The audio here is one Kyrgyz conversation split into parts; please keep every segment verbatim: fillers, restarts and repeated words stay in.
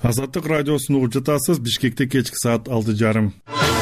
Азаттык радиосун угуп жатасыз. Бишкекте кечки саат алты жарым.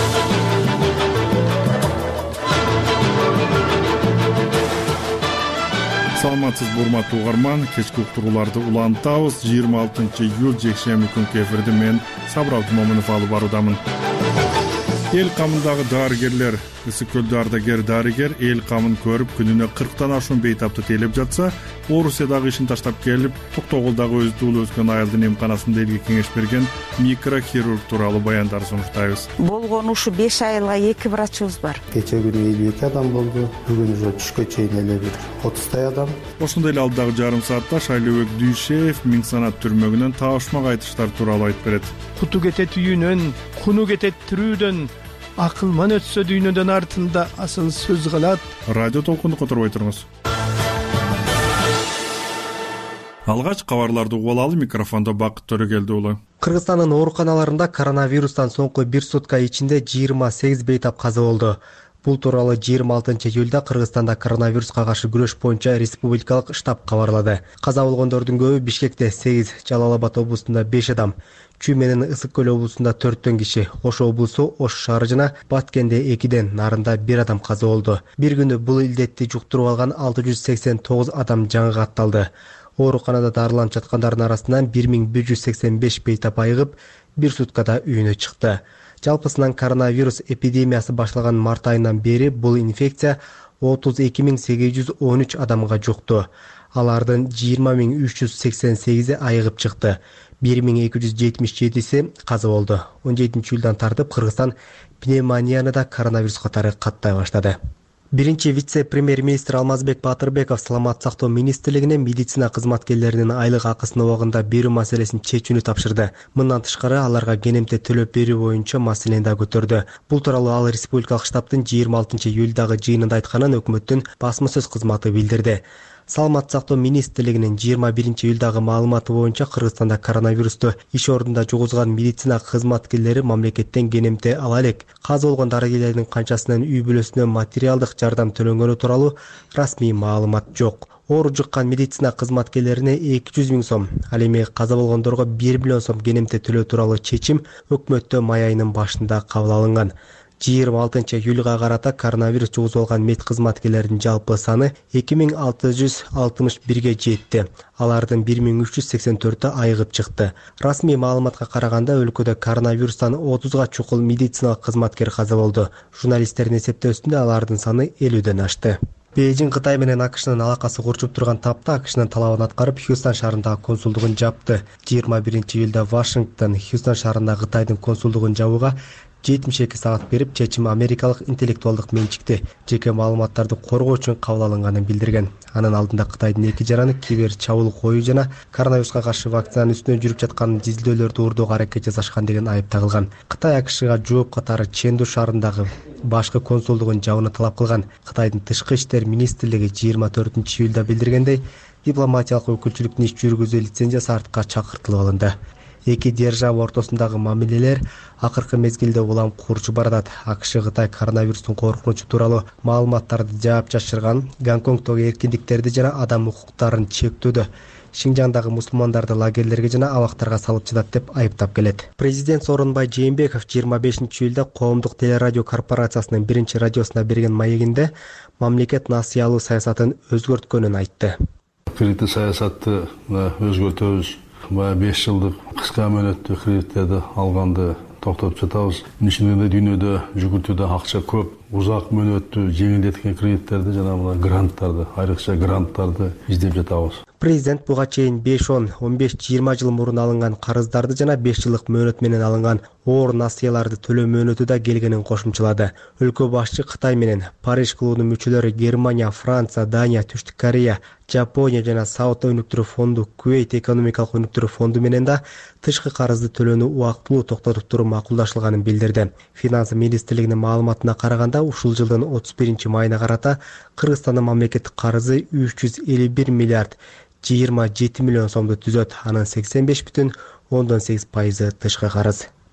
Саламатсызбы урматтуу угарман, кечки уктурууларды улантабыз. жыйырма алтынчы июль жекшемби күнкү эфирди мен Сабыр Абдумомунов алып баруудамын. Эл камындагы дарыгерлер, ысык көлдө ардагер дарыгер эл камын көрүп күнүнө кырктан ашуун бейтапты тейлеп жатса, Орусиядагы ишин таштап келип, Токтогулдагы өзү туулуу өскөн айылдын эмканасында элге кеңеш берген микрохирург тууралуу баяндар сунуштайбыз. Болгон ушу беш айылга эки врачыбыз бар. Кече күнү элүү эки адам болду. Бүгүн уже түшкө чейин эле бир отуздай адам. Ошондой эле алдыдагы жарым саатта Шайлообек Дүйшеев Миң санат түрмөгүнөн таашмак айтыштар тууралуу айтып берет. Куту кетет үйүнөн, куну кетет тирүүдөн, акылман өтсө дүйнөдөн артында асыл сөз калат. Радио толкунду которбой туруңуз. Алгач кабарларды угуп алалы, микрофондо Бакыт Төрөгелди уулу. Кыргызстандын ооруканаларында коронавирустан соңку бир сутка ичинде жыйырма сегиз бейтап каза болду. Бул тууралуу жыйырма алтынчы июлда Кыргызстанда коронавируска каршы күрөш боюнча республикалык штаб кабарлады. Каза болгондордун көбү Бишкекте сегиз, Жалал Абад облусунда беш адам, Чүй менен Ысык көл облусунда төрттөн киши, Ош облусу, Ош шаары жана Баткенде экиден, Нарында бир адам каза болду. Бир күндө бул илдетти жуктуруп алган алты жүз сексен тогуз адам жаңы катталды. Ооруканада дарыланып жаткандардын арасынан бир миң бир жүз сексен беш бейтап айыгып, бир суткада үйүнө чыкты. Жалпысынан коронавирус эпидемиясы башталган март айынан бери бул инфекция отуз эки миң сегиз жүз он үч адамга жукту. Алардын жыйырма миң үч жүз сексен сегизи айыгып чыкты. бир миң эки жүз жетимиш жетиси каза болду. он жетинчи июлдан тартып Кыргызстан пневмонияны да коронавирус катары каттай баштады. Биринчи вице-премьер-министр Алмазбек Батырбеков Саламат сактоо министрлигине медицина кызматкерлеринин айлык акысын убагында берүү маселесин чечүүнү тапшырды. Мындан тышкары аларга кенемте төлөп берүү боюнча маселени да көтөрдү. Бул тууралуу ал республикалык штабтын жыйырма алтынчы июлдагы жыйынында айтканын өкмөттүн басма сөз кызматы билдирди. Саламат сактоо министрлигинин жыйырма биринчи июлдагы маалыматы боюнча Кыргызстанда коронавирусту иш ордунда жугузган медицина кызматкерлери мамлекеттен кенемте ала элек. Каза болгон дарыгерлердин канчасынын үй бүлөсүнө материалдык жардам төлөнгөнү тууралуу расмий маалымат жок. Оору жуккан медицина кызматкерлерине эки жүз миң сом, ал эми каза болгондорго бир миллион сом кенемте төлөө тууралуу чечим өкмөттө май айынын башында кабыл алынган. жыйырма алтынчы июлга карата коронавирус жугузуп алган мед кызматкерлеринин жалпы саны эки миң алты жүз алтымыш бирге жетти. Алардын бир миң үч жүз сексен төртү айыгып чыкты. Расмий маалыматка караганда өлкөдө коронавирустан отузга чукул медициналык кызматкер каза болду. Журналисттердин эсептөөсүндө алардын саны элүүдөн ашты. Бейжиң Кытай менен АКШнын алакасы курчуп турган тапта АКШнын талабын аткарып Хьюстон шаарындагы консулдугун жапты. жыйырма биринчи июлда Вашингтон Хьюстон шаарындагы Кытайдын консулдугун жабууга жетимиш эки саат берип, чечим америкалык интеллектуалдык менчикти жеке маалыматтарды коргоо үчүн кабыл алынганын билдирген. Анын алдында Кытайдын эки жараны кибер чабуул коюу жана коронавируска каршы вакцинанын үстүнө жүрүп жаткан изилдөөлөрдү уурдоого аракет жасашкан деген айып тагылган. Кытай АКШга жооп катары Ченду шаарындагы башкы консулдугун жабууну талап кылган. Кытайдын тышкы иштер министрлиги жыйырма төртүнчү июлда билдиргендей, дипломатиялык өкүлчүлүктүн иш жүргүзүү лицензиясы артка чакыртылып алынды. Эки держава ортосундагы мамилелер акыркы мезгилде улам курчуп баратат. АКШ Кытай коронавирустун коркунучу тууралуу маалыматтарды жаап жашырган, Гонконгдогу эркиндиктерди жана адам укуктарын чектөөдө, Шинжаңдагы мусулмандарды лагерлерге жана абактарга салып жатат деп айыптап келет. Президент Сооронбай Жээнбеков жыйырма бешинчи июлда Коомдук телерадио корпорациясынын биринчи радиосуна берген маегинде мамлекет насыялуу саясатын өзгөрткөнүн айтты. Кредиттик саясатты өзгөртөбүз. беш жылдык кыска мөөнөттүү кредиттерди алганды токтотуп жатабыз. Ишинде дүйнөдө жүгүртүүдө акча көп, узак мөөнөттүү жеңилдеткен кредиттерди жана мына гранттарды, айрыкча гранттарды издеп жатабыз. Президент буга чейин беш, он, он беш, жыйырма жыл мурун алынган карыздарды жана беш жылдык мөөнөт менен алынган оор насыяларды төлөө мөөнөтү да келгенин кошумчалады. Өлкө башчы Кытай менен Париж клубунун мүчөлөрү Германия, Франция, Дания, Түштүк Корея, Жапония жана Сауда өнүктүрүү фонду, Кувейт экономикалык өнүктүрүү фонду менен да тышкы карызды төлөөнү убактылуу токтотуп туруу макулдашылганын билдирди. Финансы министрлигинин маалыматына караганда, ушул жылдын отуз биринчи майына карата Кыргызстандын мамлекеттик карызы үч жүз элүү бир миллиард жыйырма жети миллион сомду түзөт. Анын сексен беш бүтүн ондон сегиз пайызы тышкы карыз.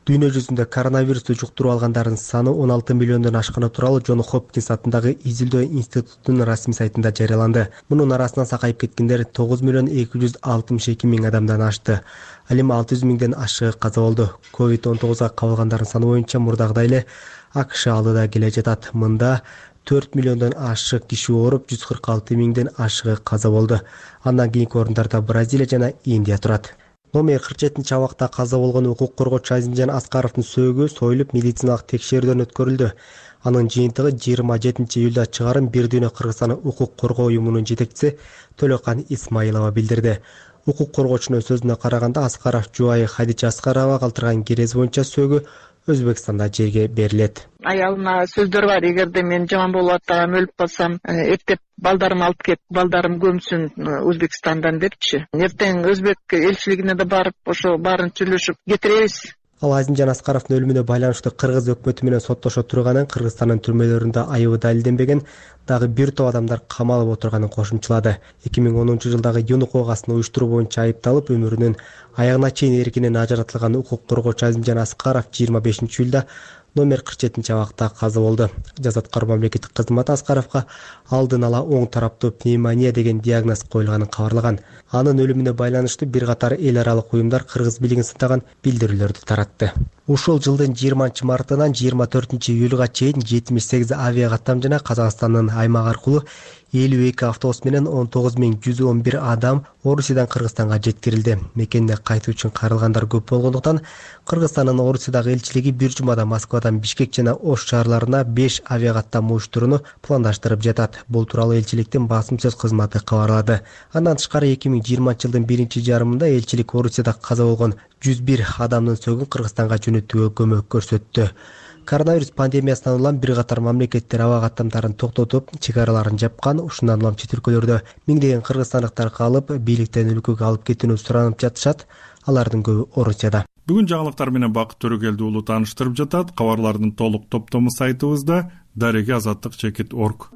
Дүйнө жүзүндө коронавирусту жуктуруп алгандардын саны он алты миллиондон ашканы тууралуу Джон Хопкинс атындагы изилдөө институтунун расмий сайтында жарыяланды. Мунун арасынан сакайып кеткендер тогуз миллион эки жүз алтымыш эки миң адамдан ашты. Ал эми алты жүз миңден ашыгы каза болду. ковид он тогузга кабылгандардын саны боюнча мурдагыдай эле АКШ алдыда келе жатат. Мында төрт миллиондон ашык киши ооруп, жүз кырк алты миңден ашыгы каза болду. Андан кийинки орундарда Бразилия жана Индия турат. Номер кырк жетинчи абакта каза болгон укук коргоочу Азимжан Аскаровдун сөөгү союлуп медициналык текшерүүдөн өткөрүлдү. Анын жыйынтыгы жыйырма жетинчи июлда чыгарын Бир дүйнө Кыргызстан укук коргоо уюмунун жетекчиси Төлөкан Исмаилова билдирди. Укук коргоочунун сөзүнө караганда Аскаров жубайы Хадича Аскарова калтырган керези боюнча сөөгү Өзбекстанда жерге берилет. Аялына сөздөр бар, эгерде мен жаман болуп аттам, өлүп калсам, эптеп балдарым алып кеп, балдарым көмсүн Өзбекстандан депчи. Эртең Өзбек элчилигине да барып, ошо баарын сүйлөшүп кетиребиз. Ал Азимжан Аскаровдун өлүмүнө байланыштуу Кыргыз өкмөтү менен соттошо турганын, Кыргызстандын түрмөлөрүндө айыбы далилденбеген дагы бир топ адамдар камалып отурганын кошумчулады. эки миң онунчу жылдагы Юну окугасын уюштуруу боюнча айыпталып, өмүрүнүн аягына чейин эркинен ажыратылган укук коргоочу Азимжан Аскаров жыйырма бешинчи июлда номер кырк жетинчи абакта каза болду. Жаза аткаруу мамлекеттик кызматы Аскаровго алдын ала оң тараптуу пневмония деген диагноз коюлганын кабарлаган. Анын өлүмүнө байланыштуу бир катар эл аралык уюмдар Кыргыз бийлигин сындаган билдирүүлөрдү таратты. Ушул жылдын жыйырманчы мартынан жыйырма төртүнчү июлга чейин жетимиш сегиз авиа каттам жана Казакстандын аймак аркылуу элүү эки автобус менен он тогуз миң жүз он бир адам Орусиядан Кыргызстанга жеткирилди. Мекенине кайтуу үчүн кайрылгандар көп болгондуктан Кыргызстандын Орусиядагы элчилиги бир жумада Москвадан Бишкек жана Ош шаарларына беш авиа каттам уюштурууну пландаштырып жатат. Бул тууралуу элчиликтин басым сөз кызматы кабарлады. Андан тышкары эки миң жыйырманчы жылдын биринчи жарымында элчилик Орусияда каза болгон жүз бир адамдын сөөгүн Кыргызстанга жөнөтүүгө көмөк көрсөттү. Коронавирус пандемиясынан улам бир катар мамлекеттер аба каттамдарын токтотуп, чек араларын жапкан. Ушундан улам чет өлкөлөрдө миңдеген кыргызстандыктар калып, бийликтен өлкөгө алып кетүүнү суранып жатышат. Алардын көбү Орусияда. Бүгүн жаңылыктар менен Бакыт Төрөгелдиулу тааныштырып жатат. Кабарлардын толук топтому сайтыбызда дареге азаттык чекит точка орг.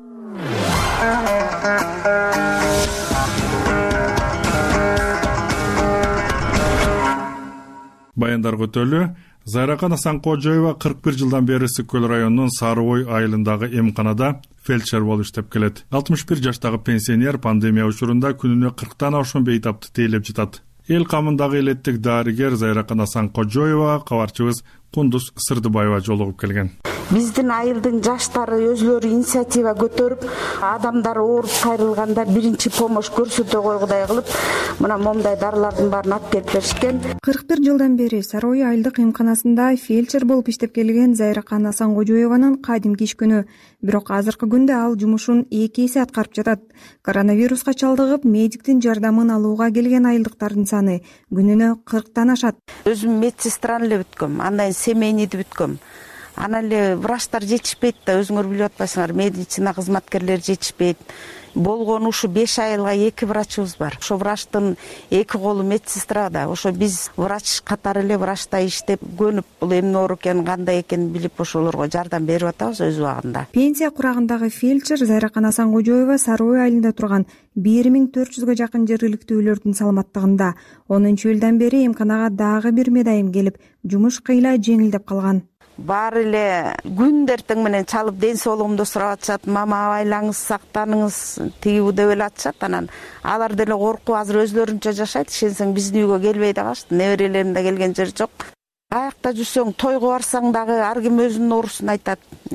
Баяндар көтөлү. Зайракан Асанкожоева кырк бир жылдан бери Сыкөл районунун Сары Ой айылындагы эмканада фельдшер болуп иштеп келет. алтымыш бир жаштагы пенсионер пандемия учурунда күнүнө кырктан ашуун бейтапты тейлеп жатат. Эл камындагы элеттик дарыгер Зайракан Асанкожоевага кабарчыбыз Кундуз Сырдыбаева жолугуп келген. Биздин айылдын жаштары өзлөрү инициатива көтөрүп, адамдар ооруп кайрылганда биринчи помощь көрсөтө койгудай кылып, мына момундай дарылардын баарын алып келип беришкен. кырк бир жылдан бери Сары Ой айылдык эмканасында фельдшер болуп иштеп келген Зайракан Асанкожоеванын кадимки иш күнү. Бирок азыркы күндө ал жумушун эки эсе аткарып жатат. Коронавируска чалдыгып, медиктин жардамын алууга келген айылдыктардын саны күнүнө кырктан ашат. Өзүм медсестраны эле бүткөм, андан семейныйды бүткөм. Анан эле врачтар жетишпейт да, өзүңөр билип атпайсыңар, медицина кызматкерлери жетишпейт. Болгону ушу беш айылга эки врачыбыз бар. Ошо врачтын эки колу медсестра да. Ошо биз врач катары эле врачта иштеп, көнүп бул эмне оору экен, кандай экенин билип ошолорго жардам берип атабыз өз убагында. Пенсия курагындагы фельдшер Зайракан Асанкожоева Сары Ой айылында турган бир миң төрт жүзгө жакын жергиликтүүлөрдүн саламаттыгында. онунчу июлдан бери эмканага дагы бир медайым келип, жумуш кыйла жеңилдеп калган. Баары эле күн эртең менен чалып ден соолугумду сурап атышат, мама абайлаңыз, сактаныңыз, тигиби деп эле атышат. Анан алар деле коркуп азыр өзлөрүнчө жашайт. Ишенсең биздин үйгө келбей да калышты. Неберелерим да келген жери жок. Аякта жүрсөң, тойго барсаң дагы ар ким өзүнүн оорусун айтат.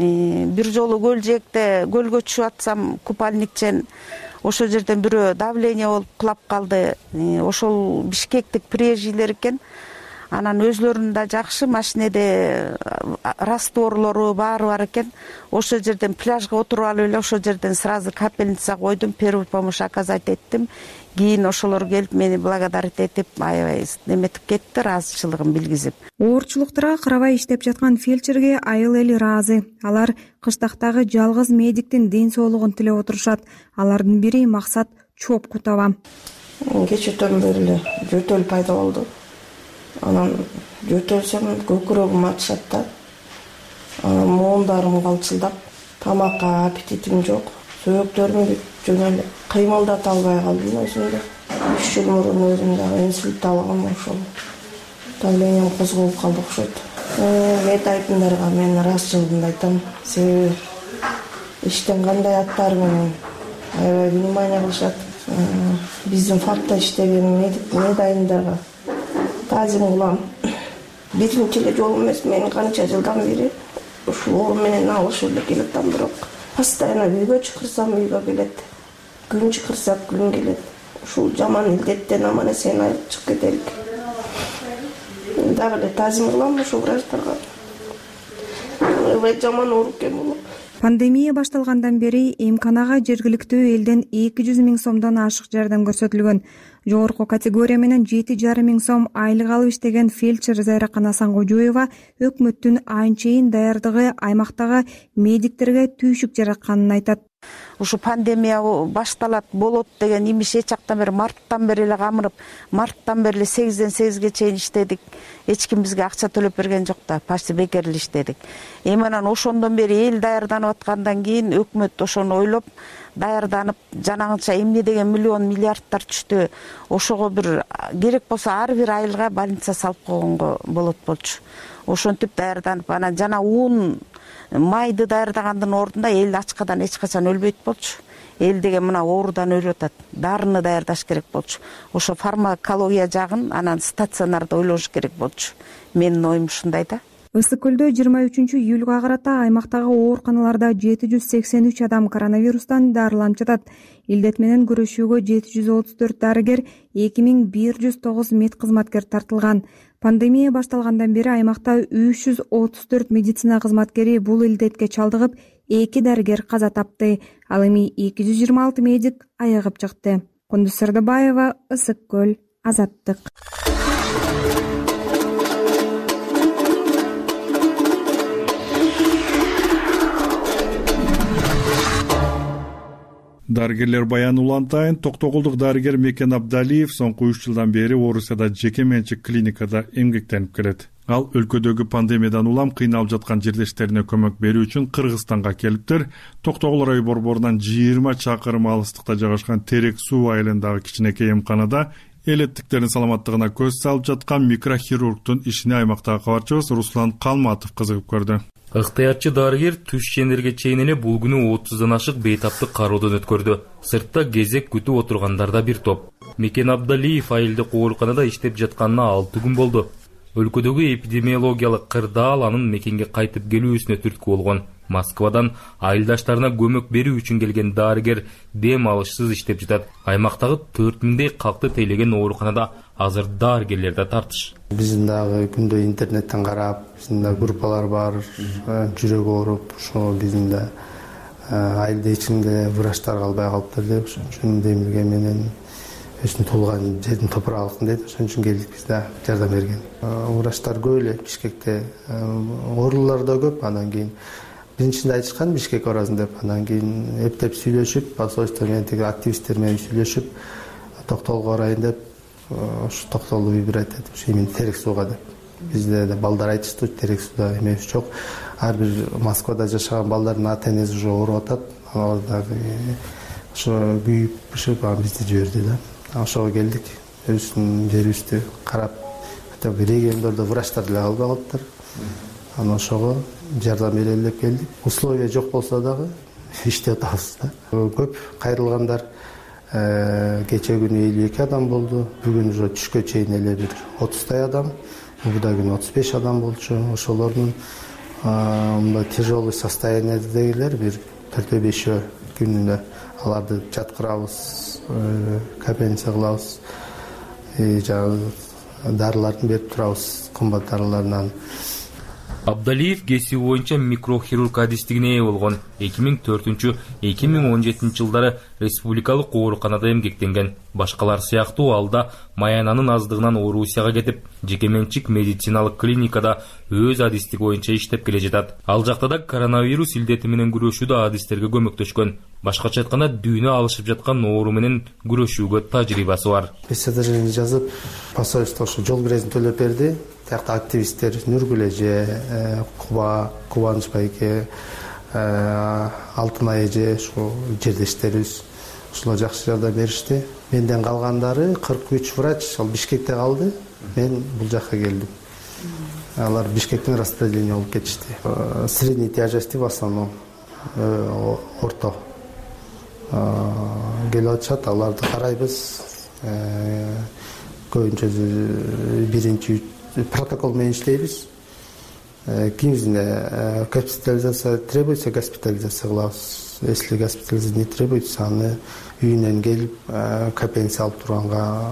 Бир жолу көл жээкте көлгө түшүп атсам, купальникчен ошол жерден бирөө давление болуп кулап калды. Ошол бишкектик приезжийлер экен. Анан өзлөрүнүн да жакшы машинеде растворлору баары бар экен. Ошол жерден пляжга отуруп алып эле ошол жерден сразу капельница койдум, первую помощь оказать эттим. Кийин ошолор келип мени благодарить этип, аябай неметип кетти, ыраазычылыгын билгизип. Оорчулуктарга карабай иштеп жаткан фельдшерге айыл эли ыраазы. Алар кыштактагы жалгыз медиктин ден соолугун тилеп отурушат. Алардын бири Максат Чоп Кутова. Кечээден бери эле жөтөл пайда болду. Анан жөтөлсөм көкүрөгүм ачышат да. Анан моондарым калчылдап, тамакка аппетитим жок. Сөөктөрүмдү жөн эле кыймылдата албай калдым өзүмдү. үч жыл мурун өзүм дагы инсульт алгам, ошол давлением козголуп калды окшойт. мед айтымдарга мен ыраазычылыгымды айтам. Себеби иштен кандай аттар менен аябай внимание кылышат. Биздин факта иштеген мед айымдарга таазим кылам. Биринчи эле жолу эмес, мен канча жылдан бери ушул оору менен алышып эле келатам, бирок постоянно үйгө чакырсам үйгө келет, күн чакырсак күн келет. Ушул жаман илдеттен аман эсен айыгып чыгып кетелик. Дагы эле таазим кылам ушул врачтарга. Аябай жаман оору экен бул. Пандемия башталгандан бери эмканага жергиликтүү элден эки жүз миң сомдон ашык жардам көрсөтүлгөн. Жогорку категория менен жети жарым миң сом айлык алып иштеген фельдшер Зайракан Асанкожоева өкмөттүн айынчейин даярдыгы аймактагы медиктерге түйшүк жаратканын айтат. Ушу пандемия башталат болот деген имиш эч жактан бери марттан бери эле камырып, марттан бери эле сегизден сегизге чейин иштедик. Эч ким бизге акча төлөп берген жок да, почти бекер эле иштедик. Эми анан ошондон бери эл даярданып аткандан кийин өкмөт ошону ойлоп даярданып, жанагынча эмне деген миллион миллиардтар түштү. Ошого бир керек болсо ар бир айылга больница салып койгонго болот болчу. Ошентип даярданып, анан жана уун майды даярдагандын ордунда эл ачкадан эч качан өлбөйт болчу. Эл деген мына оорудан өлүп атат. Дарыны даярдаш керек болчу. Ошо фармакология жагын анан стационарда ойлош керек болчу. Менин оюм ушундай да. Ысык көлдө жыйырма үчүнчү июлга карата аймактагы ооруканаларда жети жүз сексен үч адам коронавирустан дарыланып жатат. Илдет менен күрөшүүгө жети жүз отуз төрт дарыгер, эки миң бир жүз тогуз медкызматкер тартылган. Пандемия башталгандан бери аймакта үч жүз отуз төрт медицина кызматкери бул илдетке чалдыгып, эки дарыгер каза тапты. Ал эми эки жүз жыйырма алты медик айыгып чыкты. Кундуз Сырдыбаева, Ысык көл, Азаттык. Дарыгерлер баяны улантайын. Токтогулдук дарыгер Мекен Абдалиев соңку үч жылдан бери Орусияда жеке менчик клиникада эмгектенип келет. Ал өлкөдөгү пандемиядан улам кыйналып жаткан жерлештерине көмөк берүү үчүн Кыргызстанга келиптир. Токтогул райы борборунан жыйырма чакырым алыстыкта жайгашкан Терек суу айылындагы кичинекей эмканада элеттиктердин саламаттыгына көз салып жаткан микрохирургдун ишине аймактагы кабарчыбыз Руслан Калматов кызыгып көрдү. Ыктыярчы дарыгер түш чендерге чейин эле бул күнү отуздан ашык бейтаптык кароодон өткөрдү. Сыртта кезек күтүп отургандарда бир топ. Мекен Абдалиев айылдык ооруканада иштеп жатканына алты күн болду. Өлкөдөгү эпидемиологиялык кырдаал анын мекенге кайтып келүүсүнө түрткү болгон. Москвадан айылдаштарына көмөк берүү үчүн келген дарыгер дем алышсыз иштеп жатат. Аймактагы төрт миңдей калкты тейлеген ооруканада азыр дарыгерлер да тартыш. Биздин дагы күндө интернеттен карап, биздин да группалар бар, жүрөк ооруп, ошо биздин да айылда ичинде врачтар калбай калыптыр деп, ошон үчүн демилге менен өзүнүн туулган жердин топурагын дейт, ошон үчүн келдик, биз да жардам берген. Врачтар көп эле Бишкекте, оорулар да көп, анан кийин биринчисинде айтышкан Бишкек барасың деп, анан кийин эптеп сүйлөшүп, посольство менен тиги активисттер менен сүйлөшүп, Токтогулга барайын деп, ошо Токтогулду выбирать этип, ошо именно Терек сууга деп. Бизде да балдар айтышты, Терек сууда эмебиз жок. Ар бир Москвада жашаган балдардын ата-энеси уже ооруп атат. Алар дагы ошо күйүп бышып бизди жиберди да. Ошого келдик, өзүбүздүн жерибизди карап, хотя бы региондордо врачтар деле калбай калыптыр. Анан ошого жардам берели деп келдик. Условия жок болсо дагы иштеп атабыз да. Көп кайрылгандар кече күнү элүү эки адам болду. Бүгүн уже түшкө чейин эле бир отуздай адам, убада күнү отуз беш адам болчу. Ошолордун мындай тяжелый состояниедегилер бир төртөө бешөө күнүнө аларды жаткырабыз, капельница кылабыз, жанагы дарыларды берип турабыз, кымбат дарылардан. Абдалиев кесиби боюнча микрохирург адистигине ээ болгон. эки миң төртүнчү — эки миң он жетинчи жылдары республикалык ооруканада эмгектенген. Башкалар сыяктуу алда маянанын аздыгынан Орусияга кетип, жеке менчик медициналык клиникада өз адистиги боюнча иштеп келе жатат. Ал жакта да коронавирус илдети менен күрөшүүдө адистерге көмөктөшкөн. Башкача айтканда, дүйнө алышып жаткан оору менен күрөшүүгө тажрыйбасы бар. Содержание жазып, посольство ошо жол киресин төлөп берди. Тиякта активисттер Нургүл эже, Куба, Кубаныч байке, Алтынай эже, ошо жердештерибиз ошолор жакшы жардам беришти. Менден калгандары кырк үч врач ал Бишкекте калды. Мен бул жакка келдим. алар Бишкектен распределение болуп кетишти. Средней тяжести в основном орто келип атышат, аларды карайбыз. Көбүнчө биринчи протокол менен иштейбиз. Кимизде госпитализация требуется, госпитализация кылабыз. Если госпитализация не требуется, аны үйүнөн келип компенсия алып турганга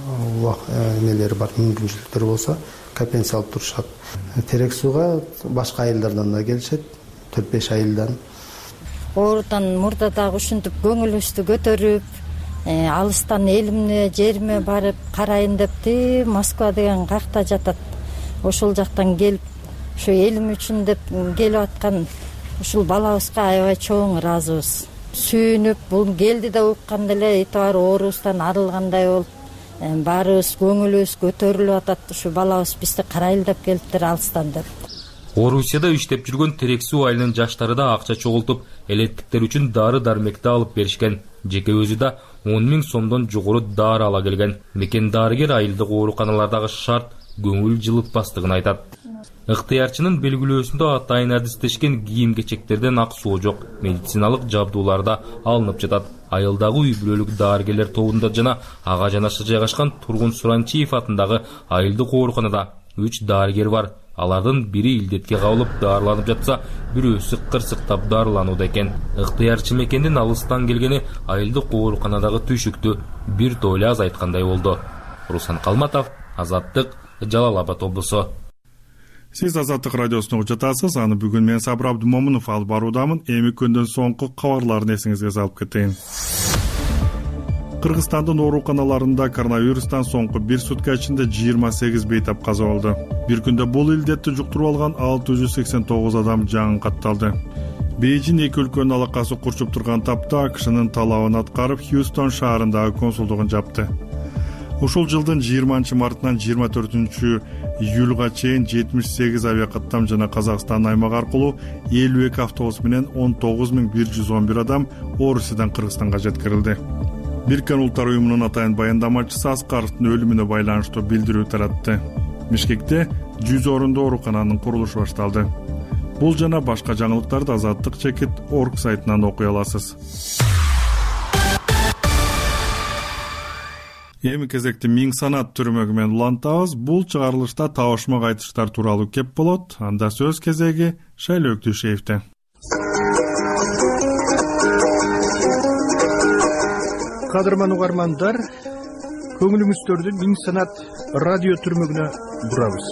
нелери бар, мүмкүнчүлүктөр болсо компенсия алып турушат. Терек сууга башка айылдардан да келишет, төрт беш айылдан. Оорудан мурда дагы ушинтип көңүлүбүздү көтөрүп, алыстан элимне, жериме барып карайын депти. Москва деген какта жатат. Ошол жактан келип, ушу элим үчүн деп келип аткан ушул балабызга аябай чоң ыраазыбыз. Сүйүнүп, бул келди да укканда эле итар оорубуздан арылгандай болуп, баарыбыз көңүлүбүз көтөрүлүп атат. Ушу балабыз бизди карайлы деп келиптир алыстан деп. Орусияда иштеп жүргөн Терексуу айылынын жаштары да акча чогултуп, элеттиктер үчүн дары-дармекти алып беришкен. Жеке өзү да он миң сомдон жогору дары ала келген. Мекен дарыгер айылдык ооруканалардагы шарт көңүл жылытпастыгын айтат. Ыктыярчынын белгилөөсүндө атайын адистешкен кийим-кечектерден ак суу жок, медициналык жабдуулар да алынып жатат. Айылдагы үй бүлөлүк дарыгерлер тобунда жана ага жанашыр жайгашкан Тургун Суранчиев атындагы айылдык ооруканада үч дарыгер бар. Алардын бири илдетке кабылып дарыланып жатса, бирөөсү кырсыктап дарыланууда экен. Ыктыярчы мекендин алыстан келгени айылдык ооруканадагы түйшүктү бир тойлы азайткандай болду. Руслан Калматов, Азаттык, Жалал Абад облусу. Сиз Азаттык радиосуна угуп жатасыз. Аны бүгүн мен Сабыр Абдумомунов алып баруудамын. Эми күндөн соңку кабарларын эсиңизге салып кетейин. Кыргызстандын ооруканаларында коронавирустан соңку бир сутка ичинде жыйырма сегиз бейтап каза болду. Бир күндө бул илдетти жуктуруп алган алты жүз сексен тогуз адам жаңы катталды. Бейжин эки өлкөнүн алакасы курчуп турган тапта АКШнын талабын аткарып Хьюстон шаарындагы консулдугун жапты. Ушул жылдын жыйырманчы мартынан жыйырма төртүнчү июлга чейин жетимиш сегиз авиакаттам жана Казакстан аймагы аркылуу элүү эки автобус менен он тогуз миң бир жүз он бир адам Орусиядан Кыргызстанга жеткирилди. Бириккен Улуттар уюмунун атайын баяндамачысы Аскаровдун өлүмүнө байланыштуу билдирүү таратты. Бишкекте жүз орундуу оорукананын курулушу башталды. Бул жана башка жаңылыктарды Азаттык чекит орг сайтынан окуй аласыз. Эми кезекте миң санат түрмөгү менен улантабыз. Бул чыгарылышта табышмак айтыштар тууралуу кеп болот. Анда сөз кезеги Шайлоо Өктүшеевде. Кадырман угармандар, көңүлүңүздөрдү миң санат радио түрмөгүнө бурабыз.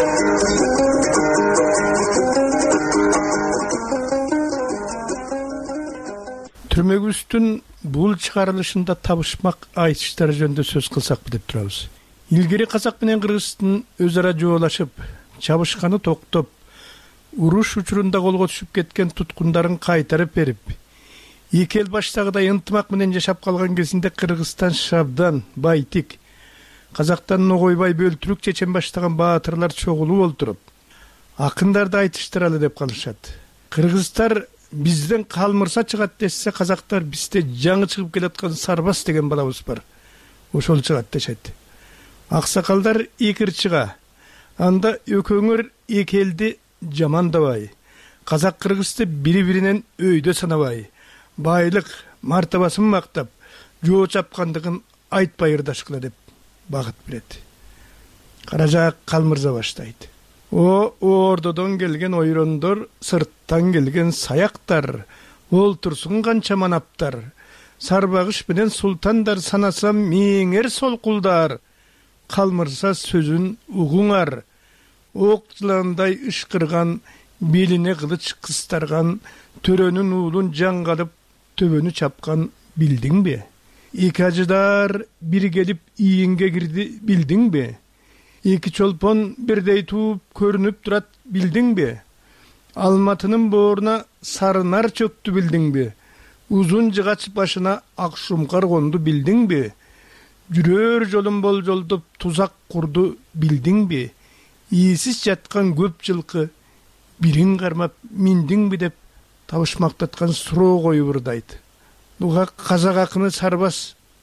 Түрмөгүбүздүн бул чыгарылышында табышмак айтыштар жөнүндө сөз кылсакпы деп турабыз. Илгери Казак менен Кыргыздын өз ара жоолашып, чабышканы токтоп, уруш учурунда колго түшүп кеткен туткундарын кайтарып берип, эки эл баштагыдай ынтымак менен жашап калган кезинде Кыргызстан Шабдан, Байтик, Казактан Ногойбай, Бөлтүрүк, Чечен баштаган баатырлар чогулуп олтуруп, акындарды айтыштыралы деп калышат. Кыргыздар бизден калмырса чыгат десе, казактар бизде жаңы чыгып келаткан Сарбас деген балабыз бар. Ошол чыгат дешет. Аксакалдар экир чыга. Анда өкөңөр эки элди жамандабай. Казак Кыргызды бири-биринен өйдө санабай. Байлык, мартабасын мактап, жоо чапкандыгын айтпай ырдашкыла деп багыт берет. Каражаак Калмырза баштайт. О ордодон келген ойрондор, сырттан келген саяктар, олтурсун канча манаптар, сарбагыш менен султандар санасам миңер солкулдар, Калмырса сөзүн угуңар, ок жыландай ышкырган, белине кылыч кыстарган, төрөнүн уулун жаңгалып, төбөнү чапкан билдиңби? Эки ажыдар бир келип ийинге кирди билдиңби? Эки чолпон бирдей тууп көрүнүп турат билдиңби? Алматынын бооруна сарынар чөктү билдиңби? Узун жыгач башына ак шумкар конду билдиңби? Жүрөр жолун болжолдоп тузак курду билдиңби? Ийсиз жаткан көп жылкы бирин кармап миндиңби деп табышмактаткан суроо коюп ырдайт. Буга казак акыны Сарбас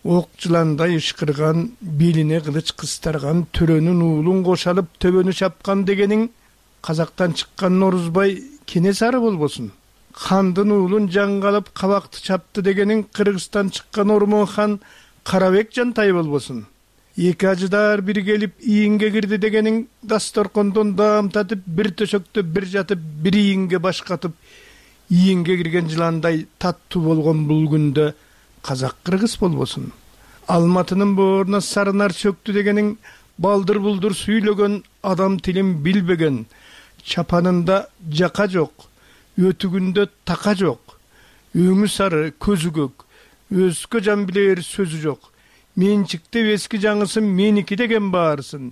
ок жыландай ышкырган, белине кылыч кыстарган, төрөнүн уулун кошалып төбөнү чапкан дегениң казактан чыккан Норузбай Кенесары болбосун. Хандын уулун жаңгалып кабакты чапты дегениң Кыргызстан чыккан Ормон хан Карабек Жантай болбосун. Эки ажыдар бир келип ийинге кирди дегениң дасторкондон даам татып, бир төшөктө бир жатып, бир ийинге баш катып, ийинге кирген жыландай таттуу болгон бул күндө казак кыргыз болбосун. Алматынын бооруна сарынар чөктү дегениң балдыр булдур сүйлөгөн, адам тилин билбеген, чапанында жака жок, өтүгүндө така жок, өңү сары, көзү көк, өзгө жан билер сөзү жок. Менчикте эски жаңысын меники деген баарсын.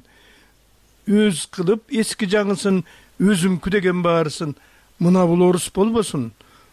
Өз кылып эски жаңысын өзүмкү деген баарсын. Мына бул орус болбосун.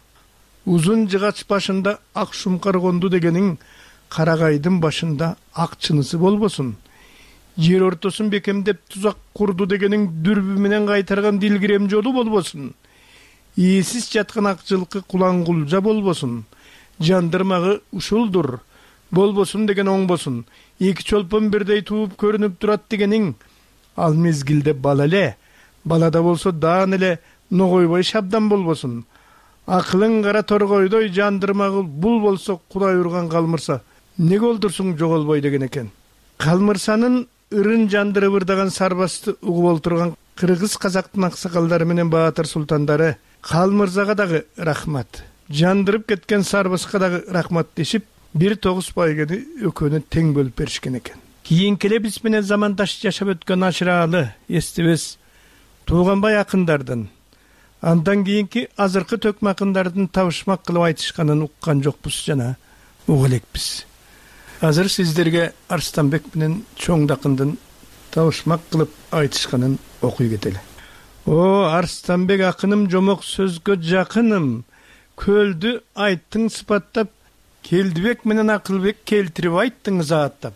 Узун жыгач башында ак шумкар конду дегениң карагайдын башында ак чынысы болбосун. Жер ортосун бекемдеп тузак курду дегениң дүрбү менен кайтарган дилгирем жолу болбосун. Ийсиз жаткан ак жылкы кулаңгулжа болбосун. Жандырмагы ушулдур болбосун деген оңбосун. Эки чолпон бирдей тууп көрүнүп турат дегениң ал мезгилде бала эле, балада болсо даан эле ногойбой шабдан болбосун. Акылың кара торгойдой жандырмагы бул болсо Кудай урган калмырса, неге олдурсуң жоголбой деген экен. Калмырсанын ырын жандырып ырдаган сарбасты угуп олтурган кыргыз казактын аксакалдары менен баатыр султандары Калмырзага дагы рахмат, жандырып кеткен сарбаска дагы рахмат дешип, бир тогуз байгени өкөнү тең бөлүп беришкен экен. Кийинки эле биз менен замандаш жашап өткөн Ашыралы, эстебес Тууганбай акындардын, андан кийинки азыркы төкмө акындардын табышмак кылып айтышканын уккан жокпуз жана уга элекпиз. Азыр сиздерге Арстанбек менен Чоң акындын табышмак кылып айтышканын окуй кетели. О, Арстанбек акыным, жомок сөзгө жакыным, көлдү айттың сыпаттап, Келдибек менен Акылбек келтирип айттың зааттап.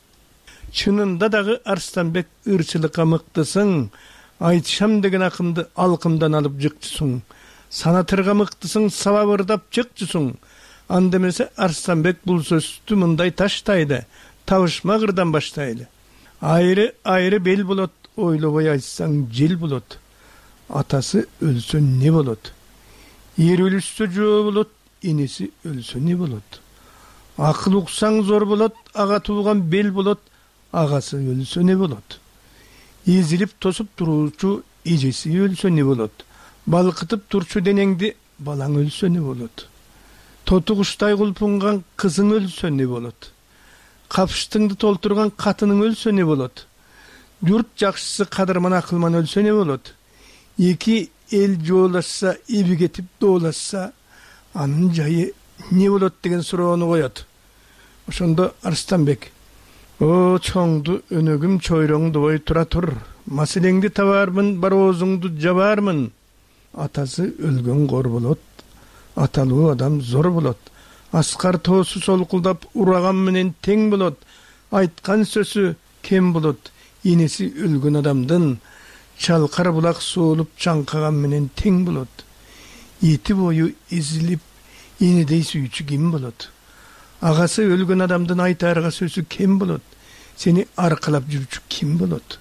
Чынында дагы Арстанбек ырчылыкка мыктысың, айтышам деген акымды алкымдан алып жыкчысың. Санатырга мыктысың, сабап ырдап жыкчысың. Анда эмесе Арстанбек бул сөздү мындай таштайды, табышма кырдан баштайлы. Айры айры бел болот, ойлобой айтсаң жел болот. Атасы өлсө не болот? Ер өлүшсө жөө болот, инеси өлсө не болот? Акыл уксаң зор болот, ага тууган бел болот, агасы өлсө не болот? Эзилип тосуп туруучу эжеси өлсө не болот? Балкытып турчу денеңди балаң өлсө не болот? Тоту куштай кулпунган кызың өлсө не болот? Капыштыңды толтурган катының өлсө не болот? Журт жакшысы кадырман акылман өлсө не болот? Эки эл жоолашса, эби кетип доолашса, анын жайы не болот деген суроону коет. Ошондо Арстанбек: "О, чоңду өнөгүм чойроңдубой тура тур. Маселеңди табармын, бар оозуңду жабармын. Атасы өлгөн кор болот, аталуу адам зор болот. Аскар тоосу солкулдап ураган менен тең болот. Айткан сөзү кем болот. Инеси өлгөн адамдын чалкар булак суулуп чаңкаган менен тең болот. Эти бою изилип инедей сүйчү ким болот? Агасы өлгөн адамдын айтаарга сөзү кем болот? Сени аркалап жүрчү ким болот?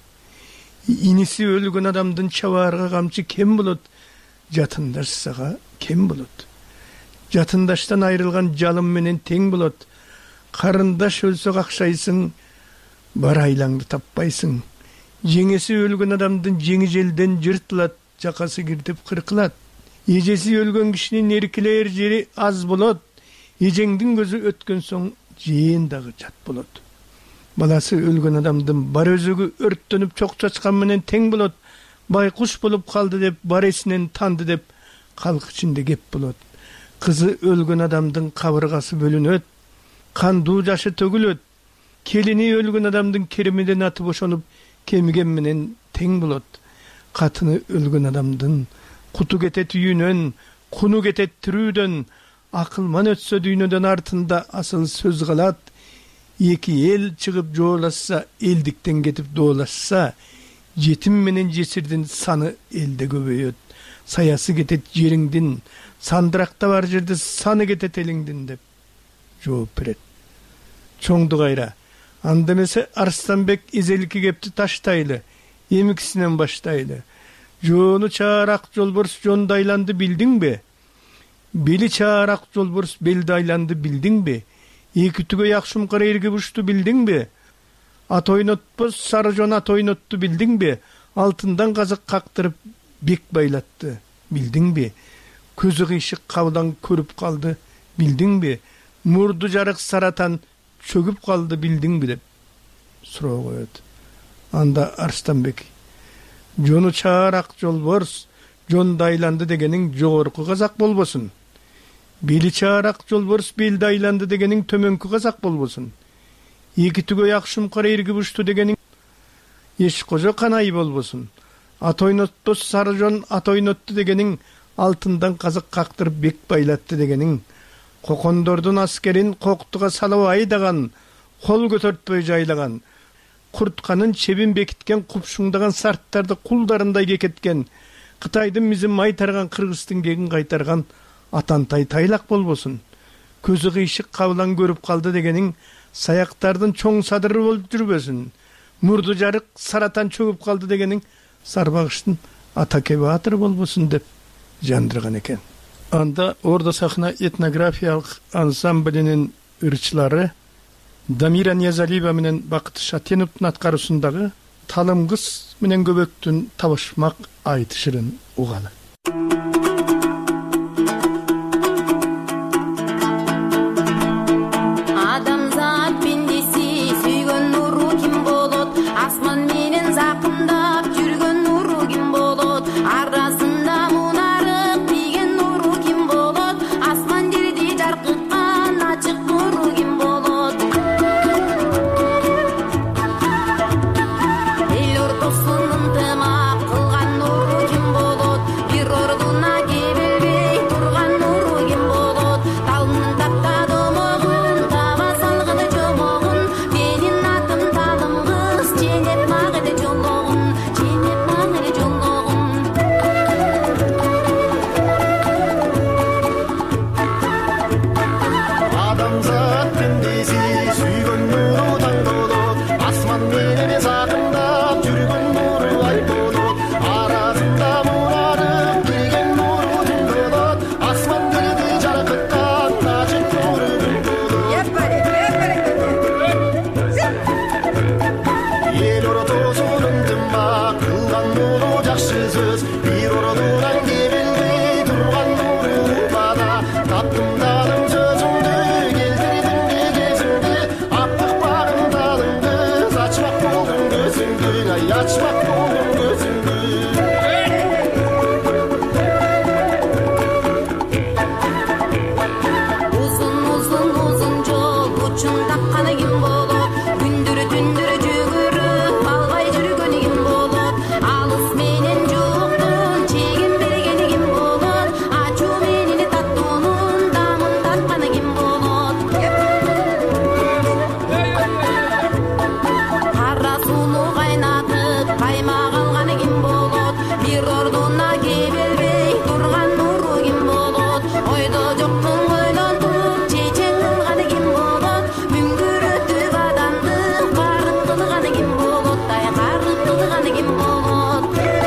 Иниси өлгөн адамдын чабаарга камчы кем болот? Жатындашсага кем болот? Жатындаштан айрылган жалым менен тең болот. Карындаш өлсө какшайсың, бар айлаңды таппайсың. Жеңеси өлгөн адамдын жеңи желден жыртылат, жакасы киртип кыркылат. Эжеси өлгөн кишинин эркелер жери аз болот. Эжеңдин көзү өткөн соң жээн дагы жат болот. Баласы өлгөн адамдын бар өзөгү өрттөнүп чок чачкан менен тең болот. Байкуш болуп калды деп, бар эсинен танды деп, калк ичинде кеп болот. Кызы өлгөн адамдын кабыргасы бөлүнөт, кандуу жашы төгүлөт. Келини өлгөн адамдын керемеден аты бошонуп, кемиген менен тең болот. Катыны өлгөн адамдын куту кетет үйүнөн, куну кетет тирүүдөн, акылман өтсө дүйнөдөн артында асыл сөз калат. Эки эл чыгып жоолашса, элдиктен кетип доолашса, жетим менен жесирдин саны элде көбөйөт. Саясы кетет жериңдин, сандыракта бар жерде саны кетет элиңдин деп жооп берет. чоңду кайра. Анда эмесе Арстанбек изелики кепти таштайлы, эмикисинен баштайлы. Жону чаарак жолборс жонду айланды билдиңби? Бели чаарак жолборс белди айланды билдиңби? Эки түгө якшумкара эрге бушту билдиңби? Ат ойнотпос сары жон ат ойнотту билдиңби? Алтындан казык кактырып бек байлатты билдиңби? Көзү кыйшык кабылан көрүп калды билдиңби? Мурду жарык саратан чөгүп калды билдиңби деп суроо коет. Анда Арстанбек: жону чаарак жолборс жонду айланды дегениң жогорку казак болбосун. Бели чаарак жолборс белди айланды дегениң төмөнкү казак болбосун. Эки түгө якшым кара эрги бушту дегениң эш кожо канай болбосун. Ат ойнотту сары жон ат ойнотту дегениң алтындан казык кактырып бек байлатты дегениң кокондордун аскерин коктуга салып айдаган, кол көтөртпөй жайлаган, куртканын чебин бекиткен купшуңдаган сарттарды кулдарындай кекеткен, Кытайдын мизин май тарган, Кыргыздын кегин кайтарган Атантай тайлак болбосун. Көзү кыйшык кабылан көрүп калды дегениң саяктардын чоң садыры болуп жүрбөсүн. Мурду жарык саратан чөгүп калды дегениң Сарбагыштын Атаке Баатыр болбосун деп жандырган экен. Анда Орда сахна этнографиялык ансамблинин ырчылары Дамира Ниязалиева менен Бакыт Шатеновдун аткаруусундагы Талым кыз менен көбөктүн табышмак айтышырын угалы. Адамзат пендеси сүйгөн нуру ким болот? Асман менен закындап жүргөн нуру ким болот? Арасында мунарык тийген нуру ким болот? Асман жерди жаркыткан ачык нуру ким болот? Эл ортосун ынтымак кылган нуру ким болот? Бир ордуна кебелбей турган нуру ким болот? Талмын тапта домогун таба салгыды жомогун. Менин атым Талым кыз, ченеп магыды жологун, ченеп магыды жологун. Адамзат пендеси сүйгөн нуру таң болот, асман менен закындап жүргөн нуру ай болот. Арасында мунарык тийген нуру ким болот? Асман жерди жаркыткан ачык нуру ким болот? Эл ортосун ынтымак кылган нуру жакшы сөз, бир ордунан кебелбей турган нуру бада. Таптым Талым сөзүңдү, келтирдим кезиңди, аптык багым Талым кыз, ачмак болдум көзүңдү, ай ачмак болдум көзүңдү. Узун узун узун жол учун тапканы ким болот? Күндүрү түндүрү жүгүрүп албай жүргөнү ким болот? Алыс менен жуктун чегин бергени ким болот? Ачуу менен таттуунун дамын татканы ким болот? Кара сууну кайнатып каймак алганы ким болот? Бир ордуна кебелбей турган нуру ким болот? Ойдо жоктун ойлонтуп чечен кылганы ким болот? Мүңгүрөтүп адамды карып кылганы ким болот? Ай карып кылганы ким болот?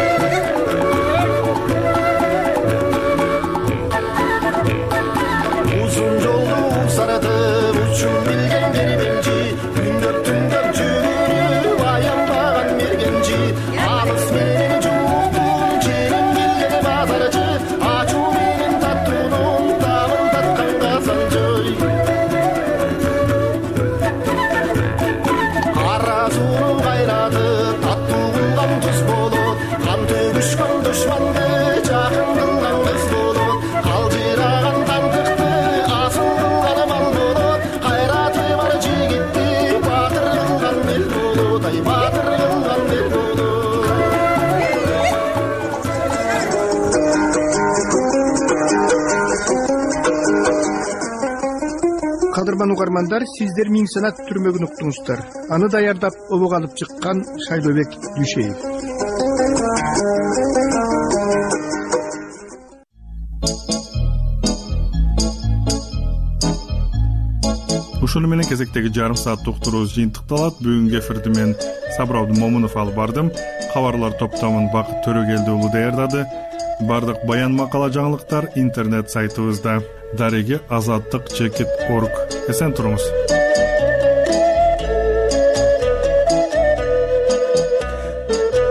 Uzun joldu saratып учун билген кербенчи, күндөп түндөп жүгүрүп аянбаган мергенчи. Алыс менен жуктун чегин билген базарчы, ачуу менен таттуунун табын таткан казанчы. Кара сууну кайнатып таттуу кылган туз болот, кан төгүшкөн душманды жакын кылган кыз болот. Калжыраган тантыкты асыл кылган мал болот, кайраты бар жигитти баатыр кылган эл болот, ай баатыр кылган эл болот. Кадырман угармандар, сиздер Миң Санат түрмөгүн уктуңуздар. Аны даярдап обого алып чыккан Шайлообек Дүйшеев. ушуну менен кезектеги жарым сааттык уктуруубуз жыйынтыкталат. Бүгүнкү эфирди мен Сабыр Момунов алып бардым. Кабарлар топтомун Бакыт Төрөгелди уулу даярдады. Бардык баян макала жаңылыктар интернет сайтыбызда дареги азаттык чекит орг. Эсен туруңуз.